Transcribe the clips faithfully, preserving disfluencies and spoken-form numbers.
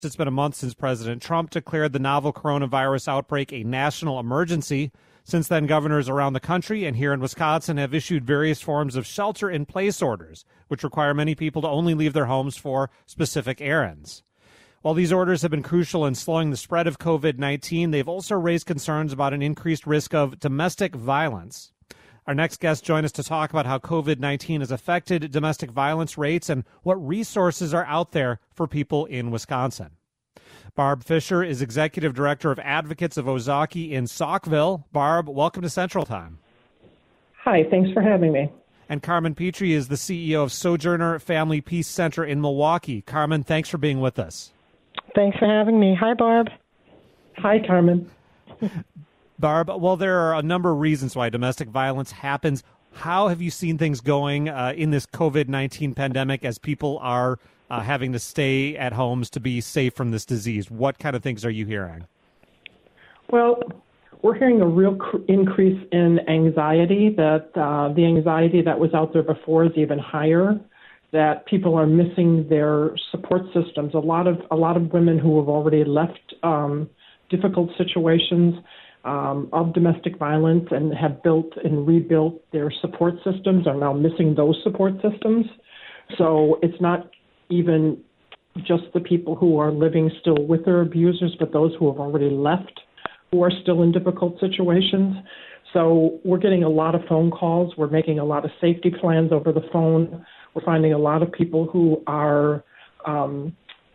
It's been a month since President Trump declared the novel coronavirus outbreak a national emergency. Since then, governors around the country and here in Wisconsin have issued various forms of shelter-in-place orders, which require many people to only leave their homes for specific errands. While these orders have been crucial in slowing the spread of COVID nineteen, they've also raised concerns about an increased risk of domestic violence. Our next guest joined us to talk about how COVID nineteen has affected domestic violence rates and what resources are out there for people in Wisconsin. Barb Fisher is Executive Director of Advocates of Ozaukee in Saukville. Barb, welcome to Central Time. Hi, thanks for having me. And Carmen Petrie is the C E O of Sojourner Family Peace Center in Milwaukee. Carmen, thanks for being with us. Thanks for having me. Hi, Barb. Hi, Carmen. Barb, well, there are a number of reasons why domestic violence happens. How have you seen things going uh, in this COVID nineteen pandemic as people are uh, having to stay at homes to be safe from this disease? What kind of things are you hearing? Well, we're hearing a real cr- increase in anxiety, that uh, the anxiety that was out there before is even higher, that people are missing their support systems. A lot of a lot of women who have already left um, difficult situations um, of domestic violence and have built and rebuilt their support systems are now missing those support systems. So it's not even just the people who are living still with their abusers, but those who have already left who are still in difficult situations. So we're getting a lot of phone calls. We're making a lot of safety plans over the phone. We're finding a lot of people who are um,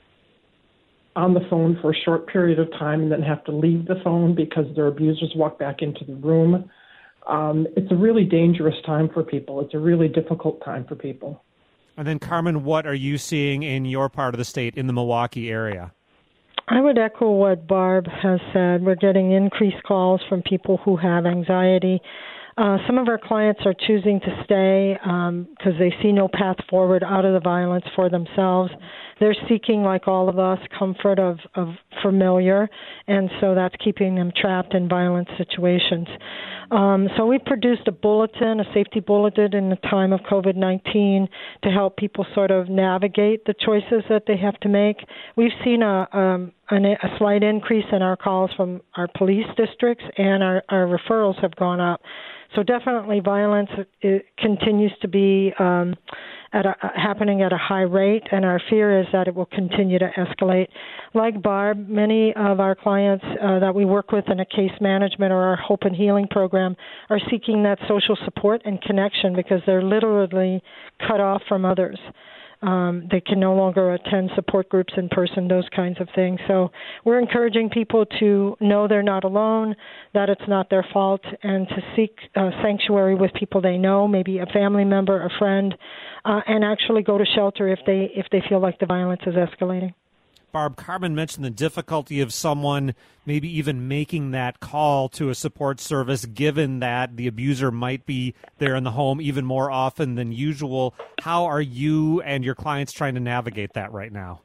on the phone for a short period of time and then have to leave the phone because their abusers walk back into the room. Um, it's a really dangerous time for people. It's a really difficult time for people. And then, Carmen, what are you seeing in your part of the state, in the Milwaukee area? I would echo what Barb has said. We're getting increased calls from people who have anxiety. Uh, some of our clients are choosing to stay because um, they see no path forward out of the violence for themselves. They're seeking, like all of us, comfort of, of familiar, and so that's keeping them trapped in violent situations. Um, so we produced a bulletin, a safety bulletin in the time of COVID nineteen to help people sort of navigate the choices that they have to make. We've seen a, um, an, a slight increase in our calls from our police districts, and our, our referrals have gone up. So definitely violence it continues to be um, at a, happening at a high rate, and our fear is that it will continue to escalate. Like Barb, many of our clients uh, that we work with in a case management or our Hope and Healing program are seeking that social support and connection because they're literally cut off from others. Um, they can no longer attend support groups in person, those kinds of things. So we're encouraging people to know they're not alone, that it's not their fault, and to seek uh, sanctuary with people they know, maybe a family member, a friend, uh, and actually go to shelter if they if they feel like the violence is escalating. Barb, Carmen mentioned the difficulty of someone maybe even making that call to a support service, given that the abuser might be there in the home even more often than usual. How are you and your clients trying to navigate that right now?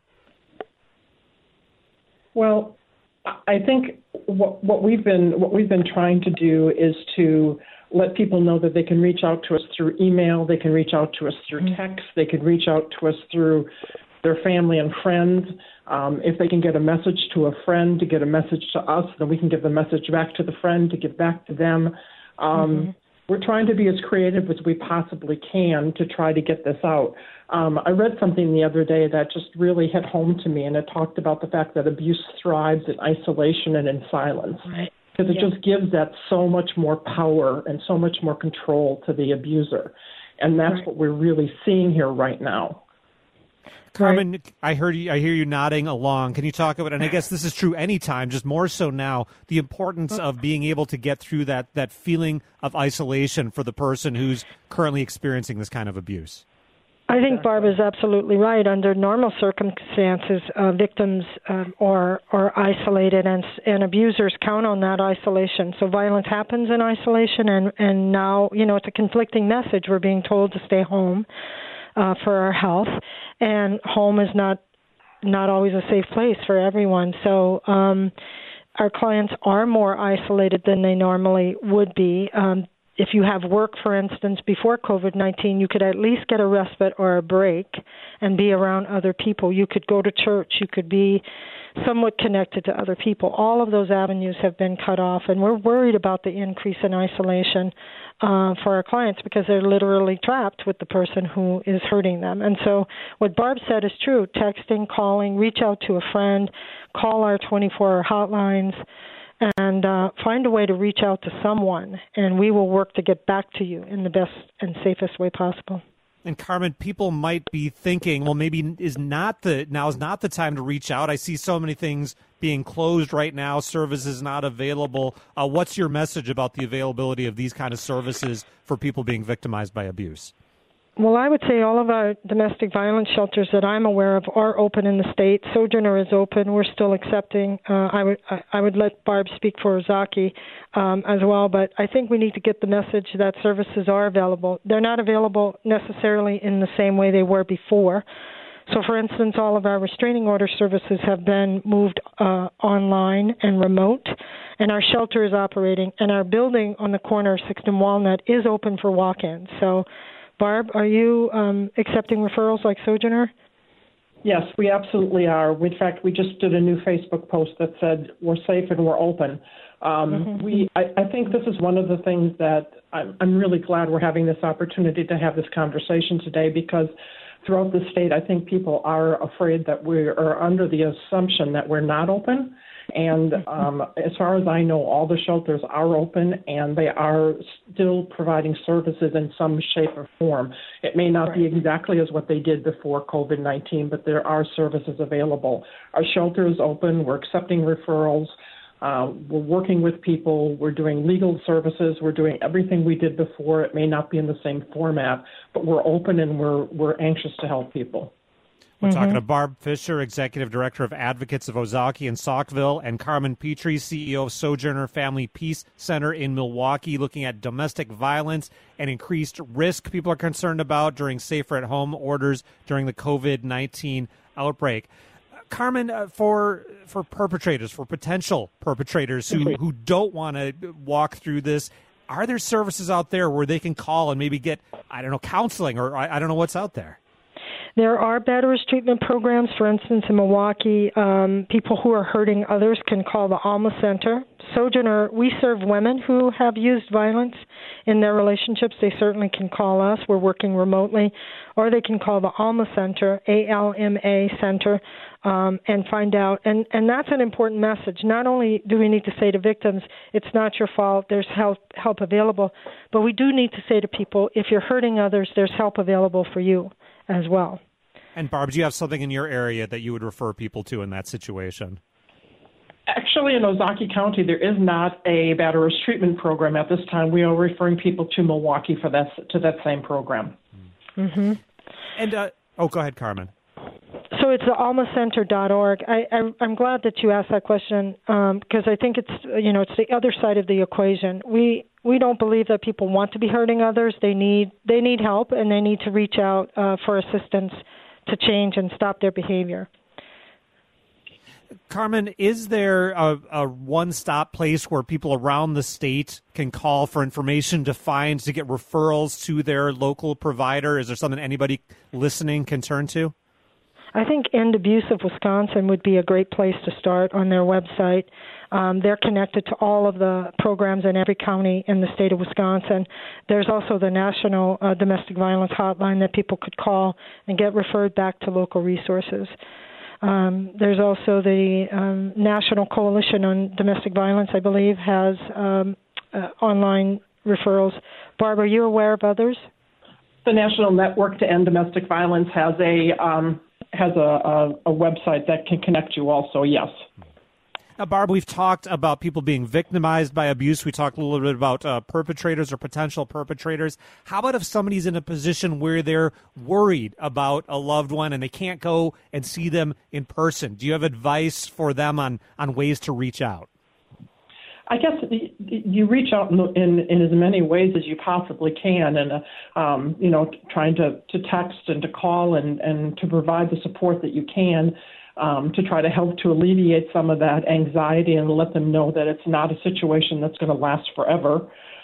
Well, I think what, what we've been what we've been trying to do is to let people know that they can reach out to us through email, they can reach out to us through text, they can reach out to us through their family and friends. Um, if they can get a message to a friend to get a message to us, then we can give the message back to the friend to give back to them. Um, mm-hmm. We're trying to be as creative as we possibly can to try to get this out. Um, I read something the other day that just really hit home to me, and it talked about the fact that abuse thrives in isolation and in silence. Right. Because it yeah. just gives that so much more power and so much more control to the abuser. And that's right. what we're really seeing here right now. Carmen, right. I heard you, I hear you nodding along. Can you talk about, and I guess this is true anytime, just more so now, the importance of being able to get through that, that feeling of isolation for the person who's currently experiencing this kind of abuse? I think Barb is absolutely right. Under normal circumstances, uh, victims uh, are, are isolated, and, and abusers count on that isolation. So violence happens in isolation, and, and now, you know, it's a conflicting message. We're being told to stay home uh, for our health, and home is not not always a safe place for everyone. So um, our clients are more isolated than they normally would be. Um, if you have work, for instance, before COVID nineteen, you could at least get a respite or a break and be around other people. You could go to church. You could be somewhat connected to other people. All of those avenues have been cut off, and we're worried about the increase in isolation uh, for our clients because they're literally trapped with the person who is hurting them. And so what Barb said is true. Texting, calling, reach out to a friend, call our twenty-four hour hotlines, and uh, find a way to reach out to someone, and we will work to get back to you in the best and safest way possible. And Carmen, people might be thinking, well, maybe is not the now is not the time to reach out. I see so many things being closed right now, services not available. Uh, what's your message about the availability of these kind of services for people being victimized by abuse? Well, I would say all of our domestic violence shelters that I'm aware of are open in the state. Sojourner is open. We're still accepting. Uh, I would I, I would let Barb speak for Ozaukee um, as well, but I think we need to get the message that services are available. They're not available necessarily in the same way they were before. So, for instance, all of our restraining order services have been moved uh, online and remote, and our shelter is operating, and our building on the corner of sixth and Walnut is open for walk-ins. So, Barb, are you um, accepting referrals like Sojourner? Yes, we absolutely are. In fact, we just did a new Facebook post that said we're safe and we're open. Um, mm-hmm. We, I, I think this is one of the things that I'm, I'm really glad we're having this opportunity to have this conversation today, because throughout the state, I think people are afraid that we are under the assumption that we're not open. And um, as far as I know, all the shelters are open, and they are still providing services in some shape or form. It may not right. be exactly as what they did before COVID nineteen, but there are services available. Our shelter is open. We're accepting referrals. Uh, we're working with people. We're doing legal services. We're doing everything we did before. It may not be in the same format, but we're open, and we're we're anxious to help people. We're mm-hmm. talking to Barb Fisher, Executive Director of Advocates of Ozaukee and Saukville, and Carmen Petrie, C E O of Sojourner Family Peace Center in Milwaukee, looking at domestic violence and increased risk people are concerned about during safer-at-home orders during the COVID nineteen outbreak. Carmen, uh, for for perpetrators, for potential perpetrators who, who don't want to walk through this, are there services out there where they can call and maybe get, I don't know, counseling, or I, I don't know what's out there? There are batterers treatment programs. For instance, in Milwaukee, um, people who are hurting others can call the Alma Center. Sojourner, we serve women who have used violence in their relationships. They certainly can call us. We're working remotely. Or they can call the Alma Center, A L M A Center, um, and find out. And, and that's an important message. Not only do we need to say to victims, it's not your fault, there's help, help available, but we do need to say to people, if you're hurting others, there's help available for you as well. And Barb, do you have something in your area that you would refer people to in that situation? Actually, in Ozaukee County, there is not a batterers treatment program at this time. We are referring people to Milwaukee for that to that same program. Mm-hmm. And uh, oh, go ahead, Carmen. So it's the alma center dot org. I, I, I'm glad that you asked that question um, because I think it's you know it's the other side of the equation. We we don't believe that people want to be hurting others. They need they need help, and they need to reach out uh, for assistance to change and stop their behavior. Carmen, is there a, a one-stop place where people around the state can call for information to find, to get referrals to their local provider? Is there something anybody listening can turn to? I think End Abuse of Wisconsin would be a great place to start on their website. Um, they're connected to all of the programs in every county in the state of Wisconsin. There's also the National uh, Domestic Violence Hotline that people could call and get referred back to local resources. Um, there's also the um, National Coalition on Domestic Violence, I believe, has um, uh, online referrals. Barb, are you aware of others? The National Network to End Domestic Violence has a um, has a, a, a website that can connect you also, yes. Now, Barb, we've talked about people being victimized by abuse. We talked a little bit about uh, perpetrators or potential perpetrators. How about if somebody's in a position where they're worried about a loved one and they can't go and see them in person? Do you have advice for them on, on ways to reach out? I guess you reach out in, in, in as many ways as you possibly can, and uh, um, you know, trying to, to text and to call and, and to provide the support that you can um, to try to help to alleviate some of that anxiety and let them know that it's not a situation that's going to last forever.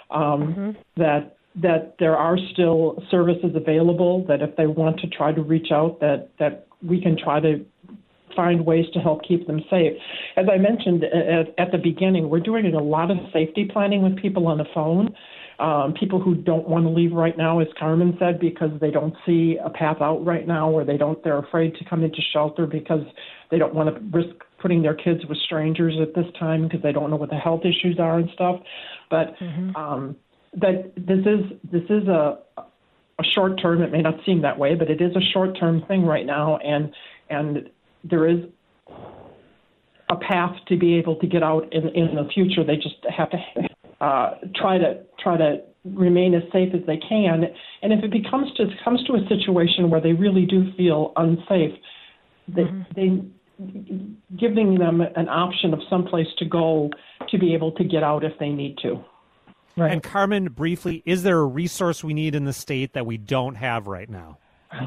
um, mm-hmm. that that there are still services available, that if they want to try to reach out, that, that we can try to find ways to help keep them safe. As I mentioned at, at the beginning, we're doing a lot of safety planning with people on the phone, um, people who don't want to leave right now, as Carmen said, because they don't see a path out right now, or they don't, they're afraid to come into shelter because they don't want to risk putting their kids with strangers at this time because they don't know what the health issues are and stuff. But mm-hmm. um, that this is this is a a short term. It may not seem that way, but it is a short term thing right now, and and there is a path to be able to get out in in the future. They just have to uh, try to try to remain as safe as they can. And if it becomes to comes to a situation where they really do feel unsafe, they, mm-hmm. they giving them an option of some place to go to be able to get out if they need to. Right. And Carmen, briefly, is there a resource we need in the state that we don't have right now?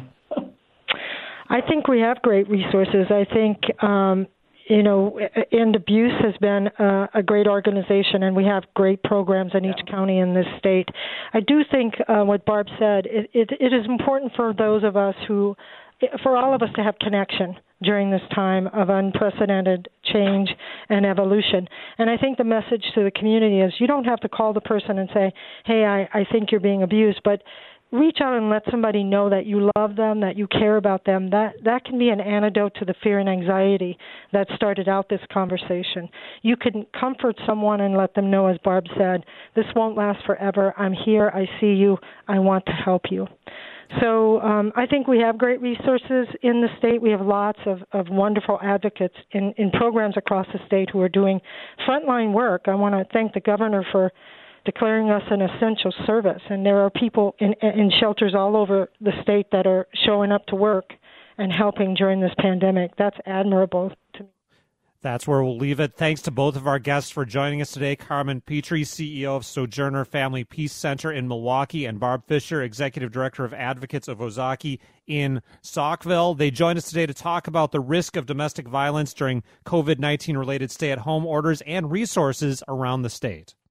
I think we have great resources. I think, um, you know, End Abuse has been a, a great organization, and we have great programs in each yeah. county in this state. I do think uh, what Barb said, it, it, it is important for those of us who, for all of us to have connection during this time of unprecedented change and evolution. And I think the message to the community is you don't have to call the person and say, hey, I, I think you're being abused, but reach out and let somebody know that you love them, that you care about them. That that can be an antidote to the fear and anxiety that started out this conversation. You can comfort someone and let them know, as Barb said, this won't last forever. I'm here. I see you. I want to help you. So um, I think we have great resources in the state. We have lots of, of wonderful advocates in, in programs across the state who are doing frontline work. I want to thank the governor for declaring us an essential service. And there are people in, in shelters all over the state that are showing up to work and helping during this pandemic. That's admirable to me. That's where we'll leave it. Thanks to both of our guests for joining us today. Carmen Petrie, C E O of Sojourner Family Peace Center in Milwaukee, and Barb Fisher, Executive Director of Advocates of Ozaukee in Saukville. They joined us today to talk about the risk of domestic violence during COVID nineteen related stay-at-home orders and resources around the state.